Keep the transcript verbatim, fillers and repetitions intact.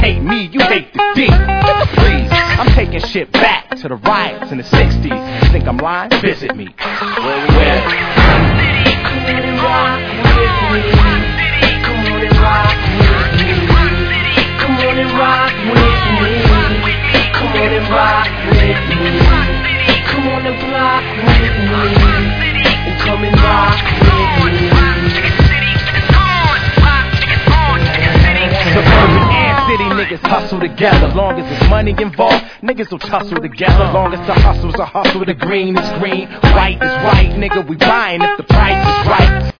hate me, you hate the D. Please, I'm taking shit back to the riots in the sixties. Think I'm lying? Visit me. Where we at? Come on and rock with me. Come on and rock with me. Come on and rock with me. Come on and rock with me. Come on and block with me. And come and rock with me. Suburban and city niggas hustle together. Long as there's money involved, niggas will tussle together. Long as the hustle's a hustle, the green is green, white is white. Nigga, we buying if the price is right.